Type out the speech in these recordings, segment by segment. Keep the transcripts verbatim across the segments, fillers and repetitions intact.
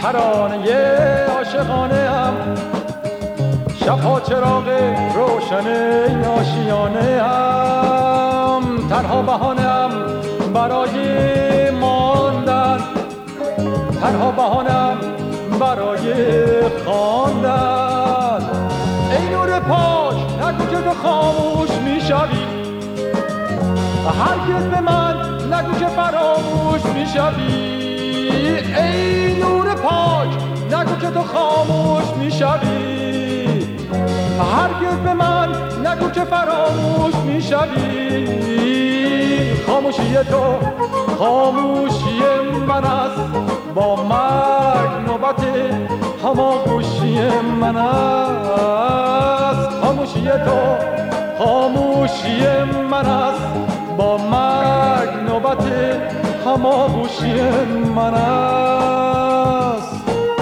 ترانه عاشقانه هم، شبها چراغ روشن این آشیانه هم، تنها بهانه هم برای ماندن، تنها بهانه هم برای خواندن. ای نور پاک نگو که تو خاموش میشوی، هرگز به من نگو که فراموش میشوی. ای نور پاک نگو که تو خاموش میشوی، هرگز به من نگو که فراموش میشوی. خاموشی تو خاموشی من است، با مرگ نوبت هماگوشی من است. خاموشی تو خاموشی من است، با مرگ نوبت هماگوشی من است.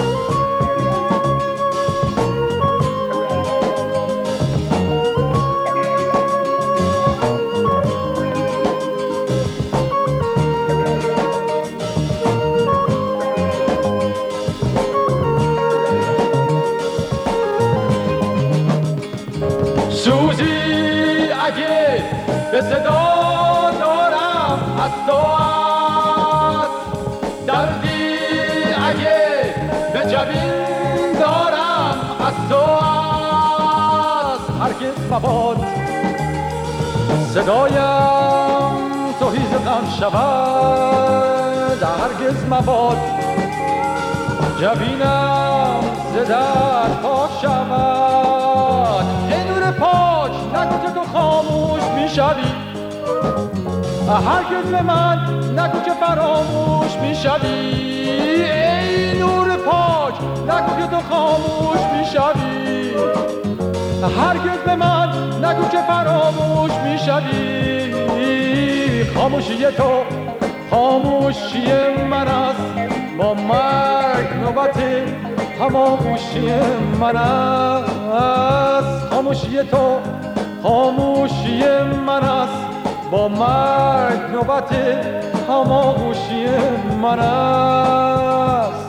سوزی اگه به صدا دارم از تو است، دردی اگه به جبین دارم از تو است. هرگز مباد صدایم توهیز غم شود، هرگز مباد جبینم ز درد پاک شود. ای نور پاک نگو که تو خاموش میشوی، هرگز به من نگو که فراموش میشوی. ای نور پاک نگو که تو خاموش میشوی، هرگز به من نگو که فراموش میشوی. خاموشی تو خاموشی من است، با مرگ نوبت هماگوشی من است. خاموشی تو خاموشی من است، با مرگ نوبت هماگوشی من است.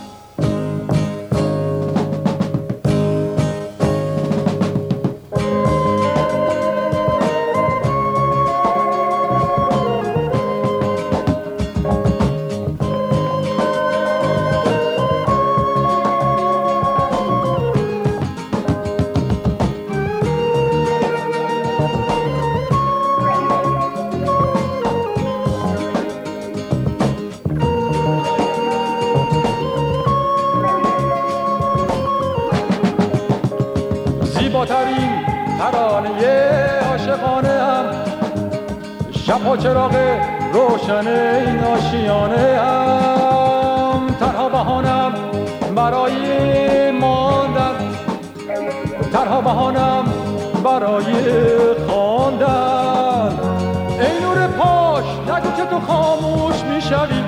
زیباترین ترانه عاشقانه هم، شبها چراغ روشن این آشیانه هم، تنها بهانم برای ماندن، تنها بهانم برای خواندن. ای نور پاک نگو که تو خاموش میشوی،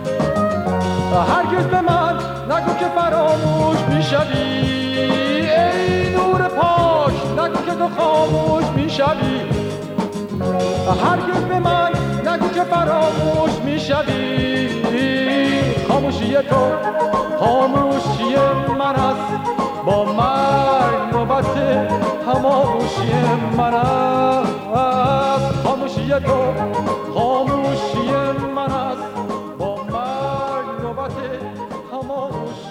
هرگز به من نگو که فراموش میشوی. ای نور پاک نگو که تو خاموش میشوی، هرگز به من نگو که فراموش میشوی. خاموشی تو خاموشی من است، با مرگ نوبت هماگوشی من است. خاموشی تو خاموشی من است، با مرگ نوبت هماگوشی